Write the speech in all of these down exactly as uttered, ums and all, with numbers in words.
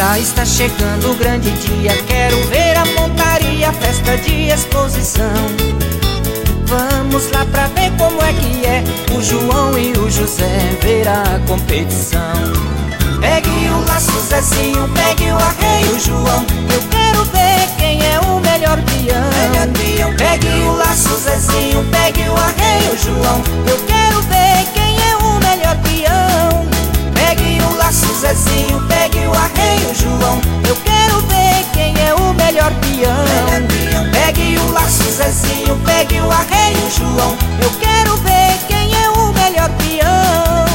Já está chegando o grande dia, quero ver a montaria, festa de exposição. Vamos lá pra ver como é que é o João e o José ver a competição. Pegue o laço, Zezinho, pegue o arreio, João. Eu quero ver quem é o melhor peão. Pegue o laço, Zezinho, pegue o arreio, João. Eu quero ver quem é o melhor peão. Pegue o laço, Zezinho, pegue o arreio, João. Eu quero ver quem é o melhor peão. Pegue o laço, Zezinho, pegue o arreio, João. Eu quero ver quem é o melhor peão.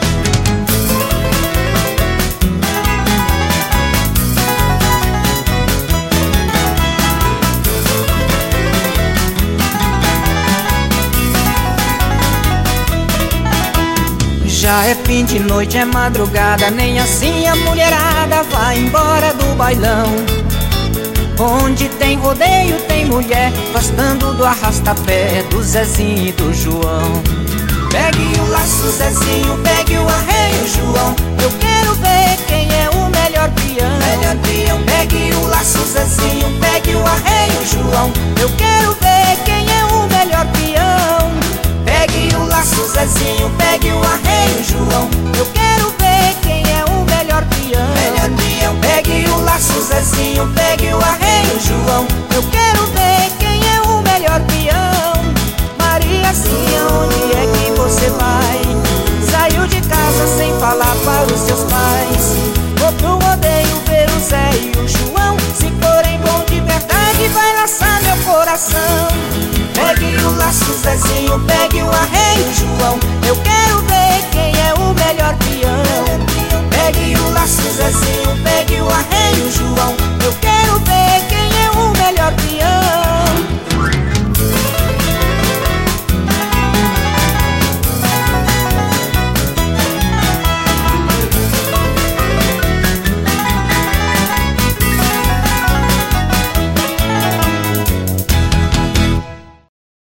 Já é fim de noite, é madrugada, nem assim a mulherada vai embora do bailão. Onde tem rodeio tem mulher gostando do arrasta-pé do Zezinho e do João. Pegue o laço, Zezinho, pegue o arreio, João. Eu quero ver quem é o melhor peão. Pegue o laço, Zezinho, pegue o arreio, João. Eu quero ver quem é o melhor peão. Pegue o laço, Zezinho, pegue o arreio, João. Eu quero ver quem é o melhor peão. Pegue o laço, Zezinho, pegue o arreio, João. Eu quero ver quem é o melhor peão. Mariazinha, onde é que você vai? Saiu de casa sem falar para os seus pais. Vou pro rodeio ver o Zé e o João. Se forem bom de verdade, vai laçar meu coração. Pegue o laço, Zezinho, pegue o arreio, João.